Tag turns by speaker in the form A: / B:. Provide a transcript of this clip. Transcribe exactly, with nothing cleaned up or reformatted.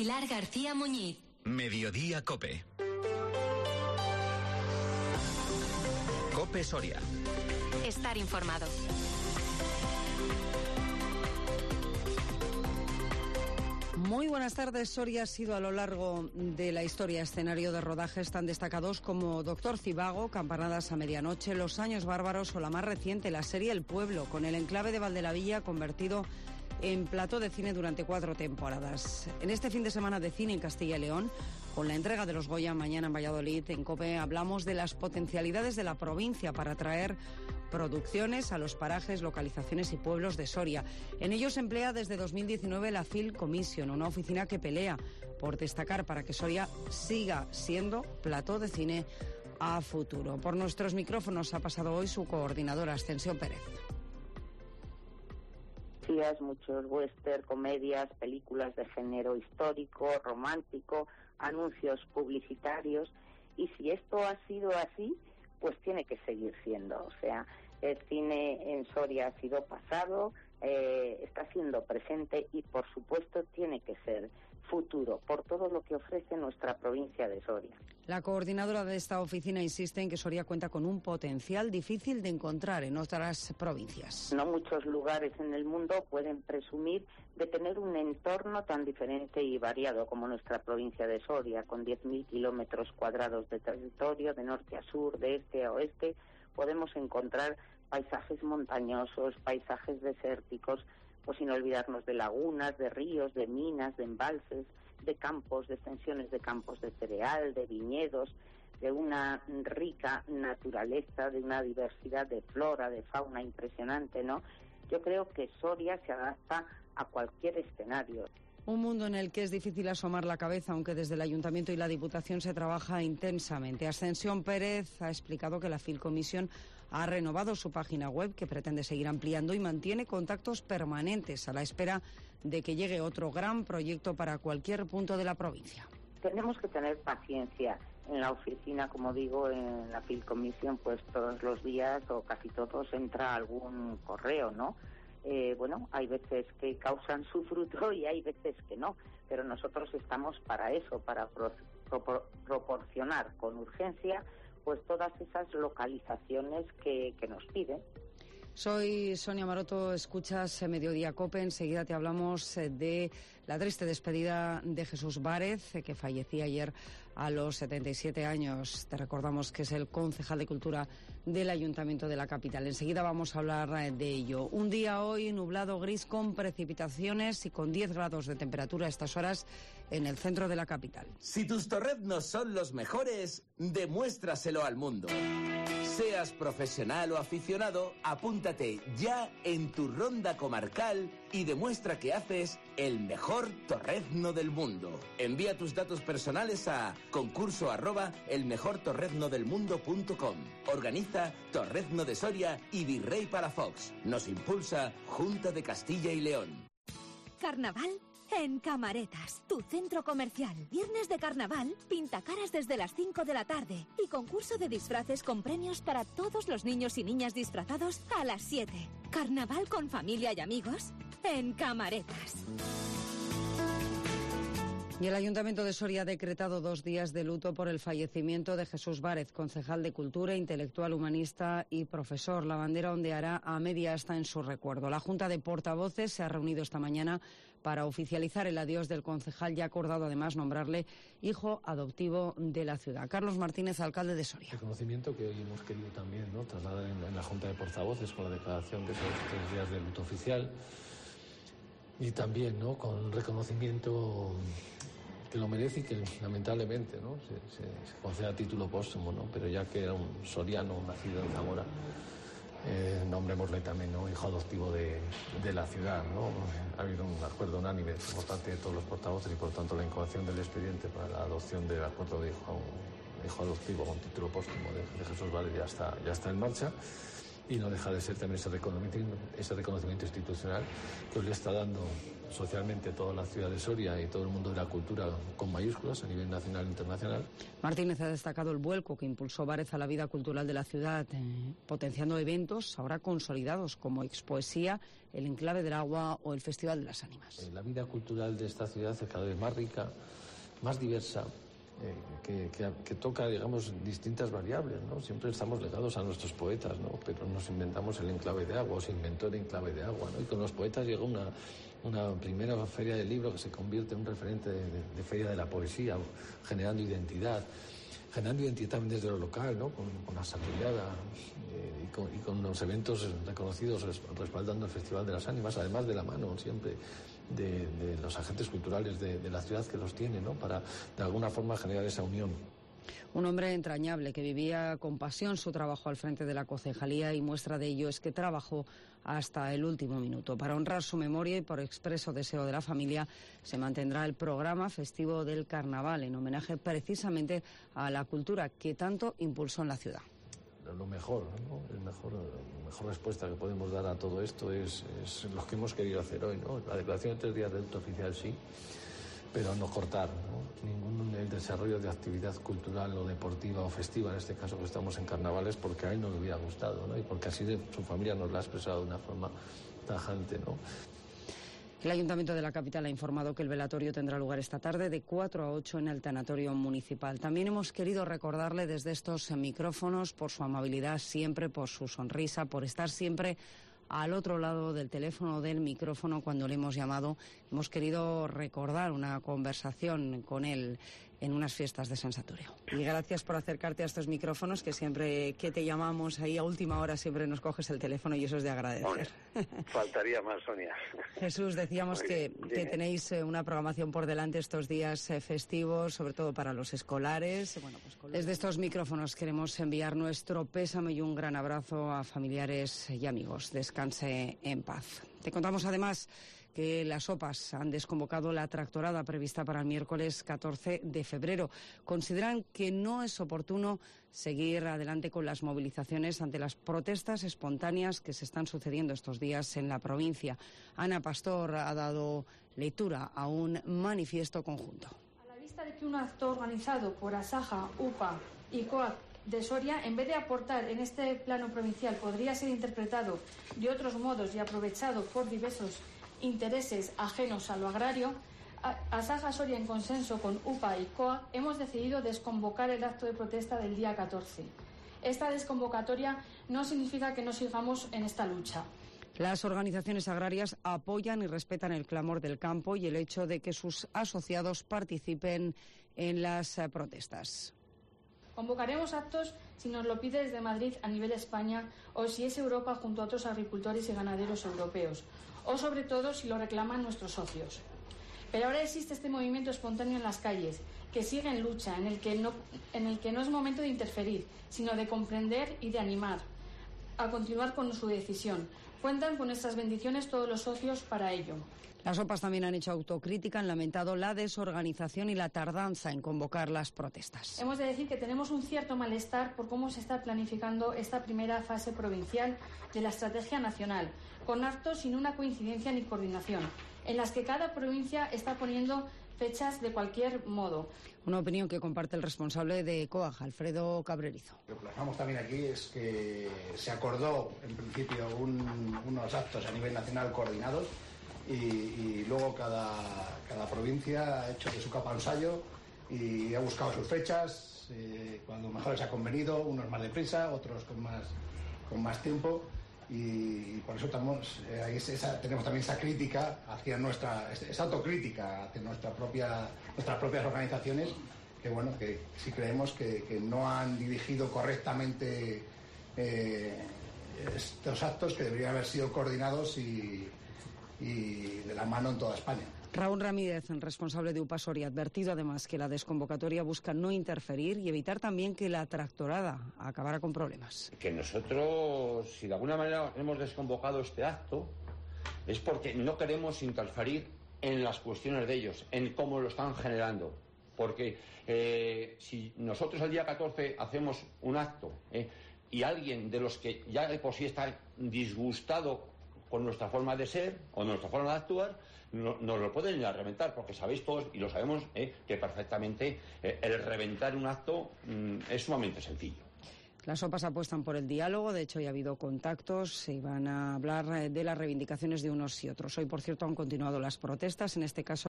A: Pilar García Muñiz.
B: Mediodía COPE. COPE Soria.
A: Estar informado.
C: Muy buenas tardes. Soria ha sido a lo largo de la historia escenario de rodajes tan destacados como Doctor Civago, Campanadas a medianoche, Los años bárbaros o la más reciente, la serie El Pueblo, con el enclave de Valdelavilla convertido en plató de cine durante cuatro temporadas. En este fin de semana de cine en Castilla y León, con la entrega de los Goya mañana en Valladolid, en COPE, hablamos de las potencialidades de la provincia para atraer producciones a los parajes, localizaciones y pueblos de Soria. En ellos se emplea desde dos mil diecinueve la Film Commission, una oficina que pelea por destacar para que Soria siga siendo plató de cine a futuro. Por nuestros micrófonos ha pasado hoy su coordinadora, Ascensión Pérez.
D: Muchos western, comedias, películas de género histórico, romántico, anuncios publicitarios, y si esto ha sido así, pues tiene que seguir siendo. O sea, el cine en Soria ha sido pasado, eh, está siendo presente y por supuesto tiene que ser futuro por todo lo que ofrece nuestra provincia de Soria.
C: La coordinadora de esta oficina insiste en que Soria cuenta con un potencial difícil de encontrar en otras provincias.
D: No muchos lugares en el mundo pueden presumir de tener un entorno tan diferente y variado como nuestra provincia de Soria, con diez mil kilómetros cuadrados de territorio, de norte a sur, de este a oeste. Podemos encontrar paisajes montañosos, paisajes desérticos, pues sin olvidarnos de lagunas, de ríos, de minas, de embalses, de campos, de extensiones de campos de cereal, de viñedos, de una rica naturaleza, de una diversidad de flora, de fauna impresionante, ¿no? Yo creo que Soria se adapta a cualquier escenario.
C: Un mundo en el que es difícil asomar la cabeza, aunque desde el Ayuntamiento y la Diputación se trabaja intensamente. Ascensión Pérez ha explicado que la Film Commission ha renovado su página web, que pretende seguir ampliando, y mantiene contactos permanentes a la espera de que llegue otro gran proyecto para cualquier punto de la provincia.
D: Tenemos que tener paciencia. En la oficina, como digo, en la Film Commission, pues todos los días o casi todos entra algún correo, ¿no? Eh, bueno, hay veces que causan su fruto y hay veces que no, pero nosotros estamos para eso, para pro, pro, proporcionar con urgencia pues todas esas localizaciones que, que nos piden.
C: Soy Sonia Maroto, escuchas Mediodía COPE. Enseguida te hablamos de la triste despedida de Jesús Várez, que fallecía ayer a los setenta y siete años. Te recordamos que es el concejal de Cultura del Ayuntamiento de la capital. Enseguida vamos a hablar de ello. Un día hoy nublado, gris, con precipitaciones y con diez grados de temperatura a estas horas en el centro de la capital.
E: Si tus torreznos son los mejores, demuéstraselo al mundo. Seas profesional o aficionado, apúntate ya en tu ronda comarcal y demuestra que haces el mejor torrezno del mundo. Envía tus datos personales a concurso arroba elmejortorreznodelmundo.com. Organiza Torrezno de Soria y Virrey Palafox. Nos impulsa Junta de Castilla y León.
F: Carnaval en Camaretas, tu centro comercial. Viernes de carnaval, pintacaras desde las cinco de la tarde y concurso de disfraces con premios para todos los niños y niñas disfrazados a las siete. Carnaval con familia y amigos en Camaretas.
C: Y el Ayuntamiento de Soria ha decretado dos días de luto por el fallecimiento de Jesús Várez, concejal de Cultura, intelectual, humanista y profesor. La bandera ondeará a media asta en su recuerdo. La Junta de Portavoces se ha reunido esta mañana para oficializar el adiós del concejal y ha acordado además nombrarle hijo adoptivo de la ciudad. Carlos Martínez, alcalde de Soria.
G: Reconocimiento que hoy hemos querido también, ¿no?, trasladar en, en la Junta de Portavoces con la declaración de esos tres días de luto oficial y también, ¿no?, con reconocimiento que lo merece y que lamentablemente, ¿no?, se, se, se concede a título póstumo, ¿no?, pero ya que era un soriano nacido en Zamora, eh, nombrémosle también, ¿no?, hijo adoptivo de, de la ciudad, ¿no? Ha habido un acuerdo unánime por parte de todos los portavoces y por tanto la incoación del expediente para la adopción del acuerdo de hijo, hijo adoptivo con título póstumo de, de Jesús Várez ya está, ya está en marcha. y no deja de ser también ese reconocimiento, ese reconocimiento institucional que hoy le está dando socialmente toda la ciudad de Soria y todo el mundo de la cultura con mayúsculas a nivel nacional e internacional.
C: Martínez ha destacado el vuelco que impulsó Bárez a la vida cultural de la ciudad, eh, potenciando eventos ahora consolidados como Expoesía, el Enclave del Agua o el Festival de las Ánimas.
G: La vida cultural de esta ciudad es cada vez más rica, más diversa, eh, que, que, que toca, digamos, distintas variables, ¿no? Siempre estamos ligados a nuestros poetas, ¿no? Pero nos inventamos el Enclave de Agua, o se inventó el Enclave de Agua, ¿no? Y con los poetas llegó una, una primera feria del libro que se convierte en un referente de, de, de feria de la poesía, generando identidad. Generando identidad también desde lo local, ¿no? Con, con la Satullada eh, y, con, y con los eventos reconocidos respaldando el Festival de las Ánimas, además de la mano siempre de, de los agentes culturales de, de la ciudad que los tiene, ¿no? Para de alguna forma generar esa unión.
C: Un hombre entrañable que vivía con pasión su trabajo al frente de la concejalía, y muestra de ello es que trabajó hasta el último minuto. Para honrar su memoria y por expreso deseo de la familia, se mantendrá el programa festivo del Carnaval, en homenaje precisamente a la cultura que tanto impulsó en la ciudad.
G: Lo mejor, ¿no? El mejor, la mejor respuesta que podemos dar a todo esto es, es lo que hemos querido hacer hoy, ¿no? La declaración de tres días de luto oficial sí, pero no cortar, ¿no? Ningún el desarrollo de actividad cultural o deportiva o festiva, en este caso que estamos en carnavales, porque a él no le hubiera gustado, ¿no? Y porque así de, su familia nos lo ha expresado de una forma tajante, ¿no?
C: El Ayuntamiento de la capital ha informado que el velatorio tendrá lugar esta tarde de cuatro a ocho en el tanatorio municipal. También hemos querido recordarle desde estos micrófonos por su amabilidad siempre, por su sonrisa, por estar siempre al otro lado del teléfono, del micrófono, cuando le hemos llamado. Hemos querido recordar una conversación con él en unas fiestas de San Saturio. Y gracias por acercarte a estos micrófonos, que siempre que te llamamos ahí a última hora siempre nos coges el teléfono, y eso es de agradecer.
H: Hombre, faltaría más, Sonia.
C: Jesús, decíamos que, que tenéis una programación por delante estos días eh, festivos, sobre todo para los escolares. Bueno, pues, desde estos micrófonos queremos enviar nuestro pésame y un gran abrazo a familiares y amigos. Descanse en paz. Te contamos además que las OPAs han desconvocado la tractorada prevista para el miércoles catorce de febrero. Consideran que no es oportuno seguir adelante con las movilizaciones ante las protestas espontáneas que se están sucediendo estos días en la provincia. Ana Pastor ha dado lectura a un manifiesto conjunto.
I: A la vista de que un acto organizado por Asaja, UPA y COAC de Soria, en vez de aportar en este plano provincial, podría ser interpretado de otros modos y aprovechado por diversos intereses ajenos a lo agrario, Asaja Soria, en consenso con UPA y COAC, hemos decidido desconvocar el acto de protesta del día catorce. Esta desconvocatoria no significa que no sigamos en esta lucha.
C: Las organizaciones agrarias apoyan y respetan el clamor del campo y el hecho de que sus asociados participen en las eh, protestas.
I: Convocaremos actos si nos lo pide desde Madrid a nivel España, o si es Europa junto a otros agricultores y ganaderos europeos, o sobre todo si lo reclaman nuestros socios. Pero ahora existe este movimiento espontáneo en las calles, que sigue en lucha, en el que no, en el que no es momento de interferir, sino de comprender y de animar a continuar con su decisión. Cuentan con nuestras bendiciones todos los socios para ello.
C: Las OPAs también han hecho autocrítica, han lamentado la desorganización y la tardanza en convocar las protestas.
I: Hemos de decir que tenemos un cierto malestar por cómo se está planificando esta primera fase provincial de la estrategia nacional, con actos sin una coincidencia ni coordinación, en las que cada provincia está poniendo fechas de cualquier modo.
C: Una opinión que comparte el responsable de COAG, Alfredo Cabrerizo.
J: Lo que plasmamos también aquí es que se acordó en principio un, unos actos a nivel nacional coordinados, y, y luego cada, cada provincia ha hecho de su capa un sayo y ha buscado sus fechas, eh, cuando mejor les ha convenido, unos más deprisa, otros con más, con más tiempo. Y por eso estamos, eh, esa, tenemos también esa crítica hacia nuestra, esa autocrítica hacia nuestra propia, nuestras propias organizaciones, que bueno, que sí creemos que, que no han dirigido correctamente eh, estos actos, que deberían haber sido coordinados y, y de la mano en toda España.
C: Raúl Ramírez, responsable de UPA Soria, ha advertido además que la desconvocatoria busca no interferir y evitar también que la tractorada acabara con problemas.
K: Que nosotros, si de alguna manera hemos desconvocado este acto, es porque no queremos interferir en las cuestiones de ellos, en cómo lo están generando. Porque eh, si nosotros el día catorce hacemos un acto eh, y alguien de los que ya de por sí está disgustado con nuestra forma de ser o nuestra forma de actuar, no, nos lo pueden ir a reventar, porque sabéis todos, y lo sabemos, eh, que perfectamente eh, el reventar un acto mm, es sumamente sencillo.
C: Las sopas apuestan por el diálogo, de hecho ya ha habido contactos, se van a hablar de las reivindicaciones de unos y otros. Hoy, por cierto, han continuado las protestas, en este caso